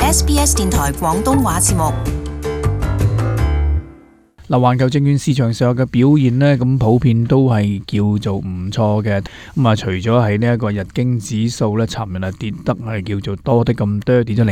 SBS 電台廣東話節目。 嗱，環球證券市場上嘅表現呢，咁普遍都係叫做唔錯嘅。咁啊，除咗係呢一個日經指數呢，尋日跌得係叫做多啲咁多，跌咗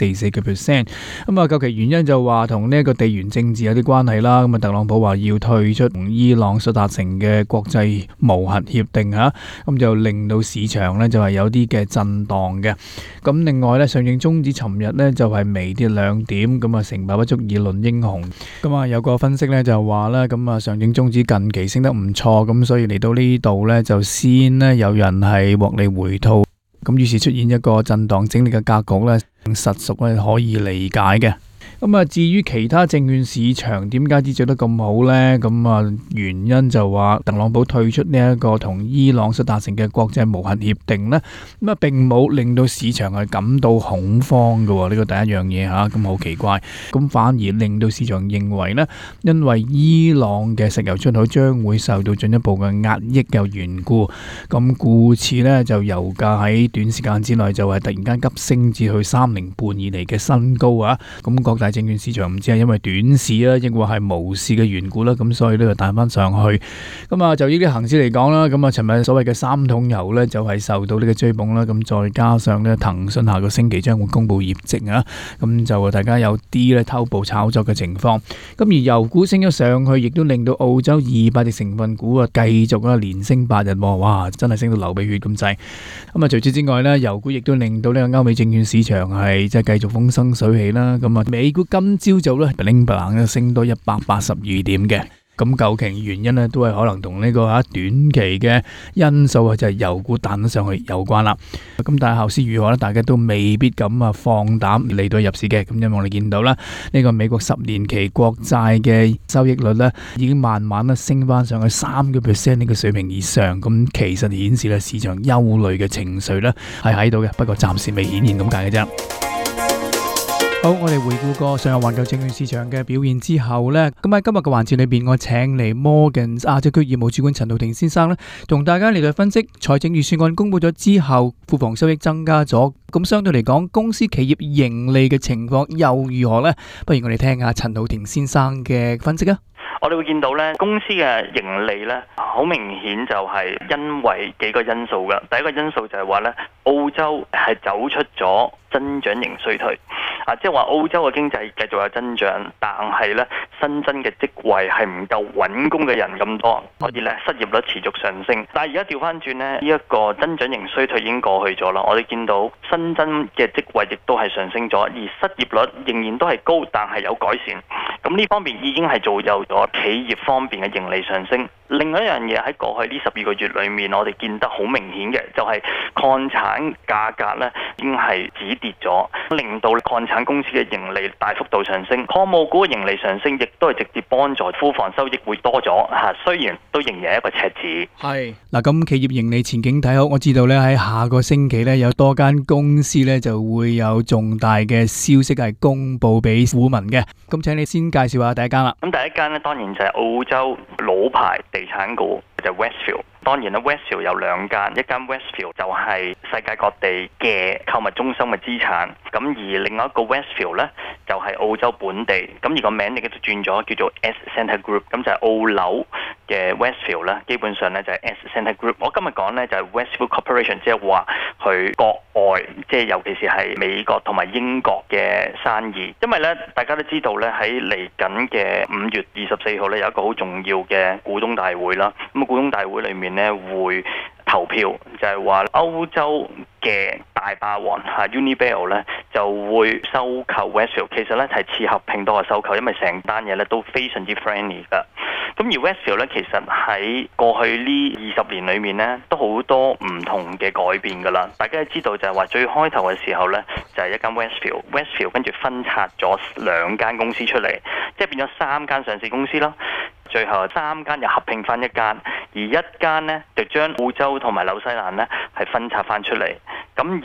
0.44%。咁啊，究其原因就話同呢一個地緣政治有啲關係啦。咁啊，特朗普話要退出同伊朗所達成嘅國際無核協定嚇，咁就令到市場呢就係有啲嘅震盪嘅。咁另外呢，上證綜指尋日呢就係微跌2點，咁啊，成敗不足以論英雄。咁啊，有個分析咧就話咧，咁啊上證綜指近期升得唔錯，咁所以嚟到呢度咧就先咧有人係獲利回吐，咁於是出現一個震盪整理嘅格局咧，實屬咧可以理解嘅。咁啊，至於其他證券市場點解跌得咁好呢？咁啊，原因就話特朗普退出呢一個同伊朗所達成嘅國際無核協定呢，咁啊並冇令到市場係感到恐慌嘅，呢個第一樣嘢嚇，咁好奇怪。咁反而令到市場認為呢，因為伊朗嘅石油出口將會受到進一步嘅壓抑嘅緣故，咁故此呢，就油價喺短時間之內就係突然間急升至去3年半以嚟嘅新高啊！咁各大證券市場唔知係因為短視啦，抑或係無視嘅緣故啦，咁所以呢就彈翻上去。咁啊，就呢啲行市嚟講啦，咁啊，尋日所謂嘅3桶油呢，就係受到呢個追捧啦。咁再加上呢，騰訊下個星期將會公布業績啊，咁就大家有啲呢偷步炒作嘅情況。咁而油股升咗上去，亦都令到澳洲200隻成分股啊繼續啊連升8日，哇！真係升到流鼻血咁滯。咁啊，除此之外呢，油股亦都令到呢個歐美證券市場係即係繼續風生水起啦。咁啊，美股今朝早咧，bling bling 升多182點嘅。咁究其原因呢，都係可能同呢個短期嘅因素啊，就係油股彈咗上去有關啦。咁但係後市如何呢？大家都未必咁啊放膽嚟到入市嘅。咁因為我哋見到啦，呢個美國10年期國債嘅收益率呢，已經慢慢咧升翻上去3%呢個水平以上。咁其實顯示咧市場憂慮嘅情緒呢係喺度嘅，不過暫時未顯現咁解嘅啫。好，我哋回顧過上日環球證券市場嘅表現之後呢，咁喺今日嘅環節裏邊，我請嚟 Morgan 亞洲區業務主管陳浩霆先生呢，同大家嚟到分析財政預算案公布咗之後，庫房收益增加咗，咁相對嚟講，公司企業盈利嘅情況又如何呢？不如我哋聽下陳浩霆先生嘅分析啊！ 我哋會見到咧，公司嘅盈利咧，好明顯就係因為幾個因素嘅。第一個因素就係話咧，澳洲係走出咗增長型衰退，即係話澳洲嘅經濟繼續有增長，但係咧新增嘅職位係唔夠揾工嘅人咁多，所以咧失業率持續上升。但係而家調翻轉咧，呢一個增長型衰退已經過去咗啦。我哋見到新增嘅職位亦都係上升咗，而失業率仍然都係高，但係有改善。咁呢方面已經係造就咗企業方面嘅盈利上升。另外一樣嘢喺過去呢12個月裏面，我哋見得好明顯嘅就係礦產價格咧已經係止跌咗，令到礦產公司嘅盈利大幅度上升。礦務股嘅盈利上升，亦都係直接幫助庫房收益會多咗嚇。雖然都仍然係一個赤字。 係嗱，咁企業盈利前景睇好，我知道咧喺下個星期咧有多間公司咧就會有重大嘅消息係公佈俾股民嘅。咁請你先介紹下第一間啦。 咁第一間咧當然就係澳洲老牌地產股，就係 Westfield。當然啦 Westfield 有2間，一間 Westfield 就係世界各地嘅購物中心嘅資產，咁而另外一個 Westfield 咧就係澳洲本地，咁而個名亦都轉咗叫做 Scentre Group， 咁就係澳樓嘅 Westfield 咧，基本上咧就係 Scentre Group。我今日講咧就係 Westfield Corporation， 即係話佢國外，即係尤其是係美國同埋英國嘅生意。因為咧大家都知道咧喺嚟緊嘅5月24號咧有一個好重要嘅股東大會啦，咁股東大會裏面咧會投票，就係話歐洲嘅大霸王Unibail 咧就會收購 Westfield。其實咧係似合併多過收購，因為成單嘢咧都非常之 friendly 噶。咁而 Westfield 咧其實喺過去呢20年裏面咧都好多唔同嘅改變噶啦。大家都知道就係話最開頭嘅時候咧就係一間 Westfield 跟住分拆咗2間公司出嚟，即係變咗3間上市公司啦。最後3間又合併翻一間，而一間呢就將澳洲同埋紐西蘭呢係分拆翻出嚟。咁而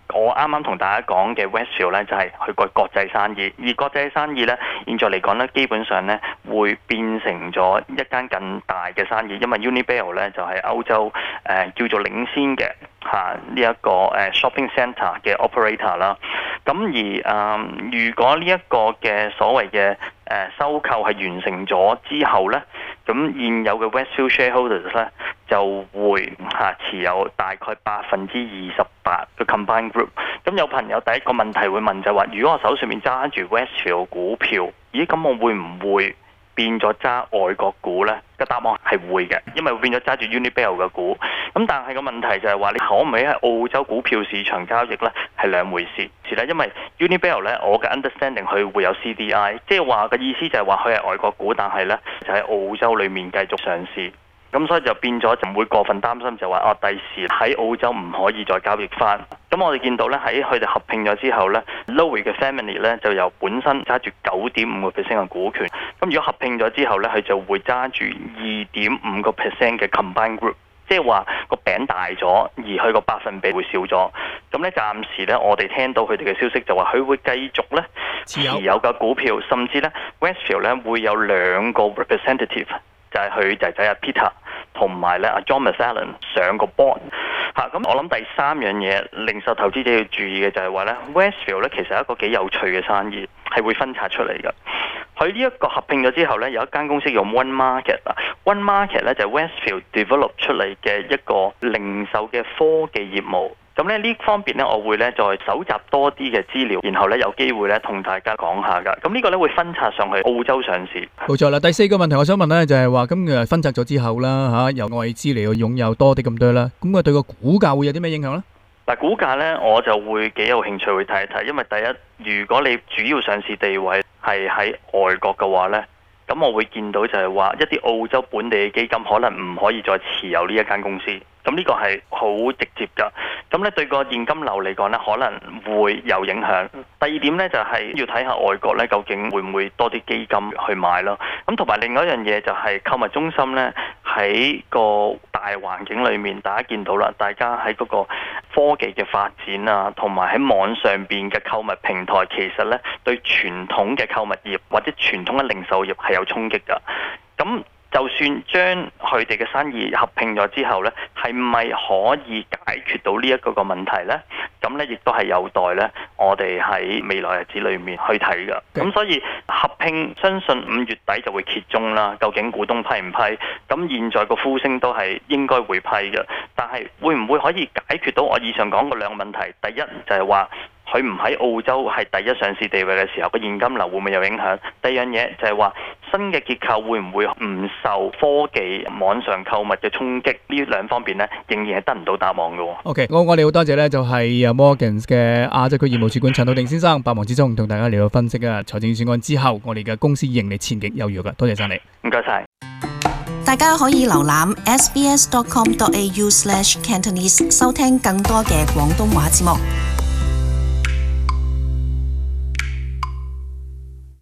我啱啱同大家講嘅 Westfield 咧，就係佢個國際生意，而國際生意咧，現在嚟講咧，基本上咧會變成咗一間更大嘅生意，因為 Unibail 咧就係歐洲叫做領先嘅呢一個shopping centre 嘅 operator 啦。咁而如果呢一個嘅所謂嘅收購係完成咗之後咧，咁現有嘅 Westfield shareholders 咧就會持有大概28%嘅 combined group。咁有朋友第一個問題會問就係話，如果我手上面揸住 Westfield 股票，咦咁我會唔會變咗揸外國股呢？個答案係會嘅，因為會變咗揸住 Unibail 嘅股。咁但係個問題就係話，你可唔可以喺澳洲股票市場交易呢？係兩回事。因為 Unibail 呢，我嘅 understanding 佢會有 CDI， 即係話嘅意思就係話佢係外國股，但係呢就喺澳洲裡面繼續上市。咁所以就變咗就唔會過分擔心，就話第時喺澳洲唔可以再交易翻。咁我哋見到咧喺佢哋合併咗之後咧 Lowy 嘅 family 咧就由本身揸住9.5% 嘅股權，咁如果合併咗之後咧，佢就會揸住2.5% 嘅 combined group， 即係話個餅大咗，而佢個百分比會少咗。咁咧暫時咧，我哋聽到佢哋嘅消息就話佢會繼續咧持有嘅股票，甚至咧 Westfield 咧會有2個 representative。就係佢仔仔阿 Peter 同埋咧阿 John McFarlane 上個 board 咁我諗第三樣嘢，零售投資者要注意嘅就係話咧 Westfield 咧其實係一個幾有趣嘅生意，係會分拆出嚟嘅。佢呢一個合併咗之後咧，有一間公司叫 One Market。One Market 咧就係 Westfield develop 出嚟嘅一個零售嘅科技業務。咁咧呢方面咧，我會咧再搜集多啲嘅資料，然後咧有機會咧同大家講下噶。咁呢個咧會分拆上去澳洲上市。 冇錯啦。第四個問題我想問咧就係話，咁分拆咗之後啦由外資嚟去擁有多啲咁多啦，咁對個股價會有啲咩影響咧？ 嗱，股價咧我就會幾有興趣去睇一睇，因為第一，如果你主要上市地位係喺外國嘅話咧，咁我會見到就係話一啲澳洲本地嘅基金可能唔可以再持有呢一間公司。咁呢個係好直接㗎，咁咧對個現金流嚟講咧，可能會有影響。第二點咧就係要睇下外國咧究竟會唔會多啲基金去買咯。咁同埋另外一樣嘢就係購物中心咧喺個大環境裏面，大家見到啦，大家喺嗰個科技嘅發展啊，同埋喺網上邊嘅購物平台，其實咧對傳統嘅購物業或者傳統嘅零售業係有衝擊㗎。咁就算將佢哋嘅生意合併咗之後呢，係咪可以解決到呢一個問題呢？咁呢亦都係有待呢，我哋喺未來日子裏面去睇㗎。咁所以合併相信5月底就會揭盅啦。究竟股東批唔批？咁現在個呼聲都係應該會批嘅，但係會唔會可以解決到我以上講嘅兩個問題？第一就係話，佢唔喺澳洲係第一上市地位嘅時候，個現金流會唔會有影響？第二樣嘢就係話新嘅結構會唔會唔受科技網上購物嘅衝擊？呢兩方面呢，仍然係得唔到答案嘅。 OK， 我哋好多謝呢，就係 Morgans 嘅亞洲區業務主管陳浩定先生，百忙之中同大家嚟到分析啊財政預算案之後，我哋嘅公司盈利前景有餘嘅。多謝晒你， 唔該晒。 大家可以瀏覽 sbs.com.au/Cantonese 收聽更多嘅廣東話節目。